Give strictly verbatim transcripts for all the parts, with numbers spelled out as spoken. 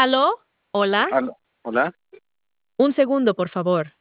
¿Aló? ¿Hola? Aló, hola. Un segundo, por favor.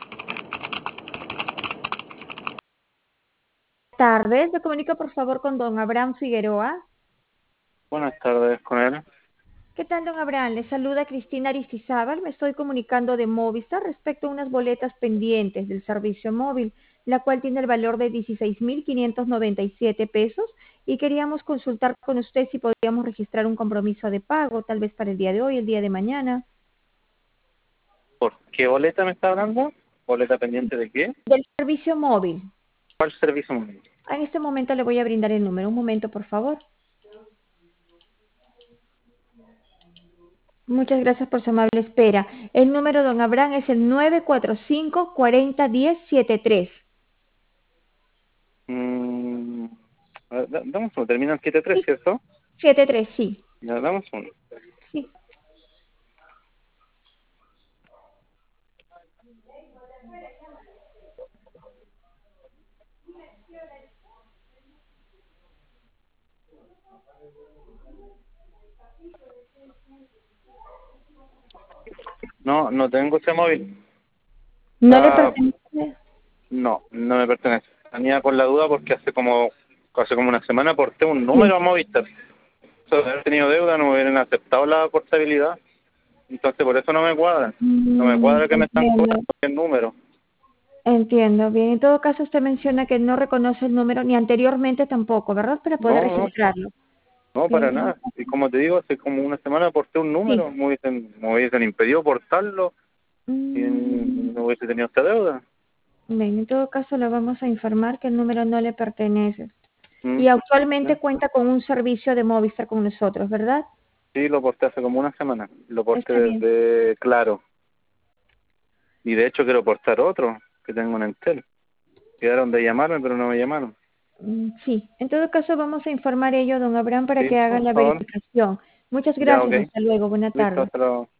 Tardes, me comunica por favor con don Abraham Figueroa. Buenas tardes con él. ¿Qué tal, don Abraham? Le saluda Cristina Aristizábal. Me estoy comunicando de Movistar respecto a unas boletas pendientes del servicio móvil, la cual tiene el valor de dieciséis mil quinientos noventa y siete pesos y queríamos consultar con usted si podríamos registrar un compromiso de pago, tal vez para el día de hoy, el día de mañana. ¿Por qué boleta me está hablando? ¿Boleta pendiente de qué? Del servicio móvil. ¿Cuál servicio móvil? En este momento le voy a brindar el número. Un momento, por favor. Muchas gracias por su amable espera. El número, don Abraham, es el nueve cuatro cinco, cuatro cero, uno cero siete tres. Mm, a ver, da- dame un segundo, termina en siete tres, Sí, ¿cierto? siete tres, sí. Ya, dame un segundo. Sí. No, no tengo ese móvil. ¿No le Está... pertenece? No, no me pertenece. Tenía con la duda porque hace como hace como una semana aporté un Sí. número a Movistar. Eso de haber tenido deuda, no me hubieran aceptado la portabilidad. Entonces por eso no me cuadra. No me Mm, cuadra que me están entiendo. cobrando el número. Entiendo. Bien, en todo caso usted menciona que no reconoce el número, ni anteriormente tampoco, ¿verdad? Para poder No, no, registrarlo. no, Bien, para en todo nada. Y caso. como te digo, hace como una semana aporté un número, Sí. me hubiesen, me hubiesen impedido portarlo y Mm, no hubiese tenido esta deuda. bien, en todo caso le vamos a informar que el número no le pertenece. Mm, Y actualmente ¿ya? cuenta con un servicio de Movistar con nosotros, ¿verdad? Sí, lo porté hace como una semana. Lo porté Está bien. desde Claro. Y de hecho quiero portar otro que tengo en Entel. Quedaron de llamarme, pero no me llamaron. Mm, sí, en todo caso vamos a informar ello, don Abraham, para Sí, que haga por la favor. verificación. Muchas Ya, ok. gracias, hasta luego, buena Listo, tarde. hasta luego.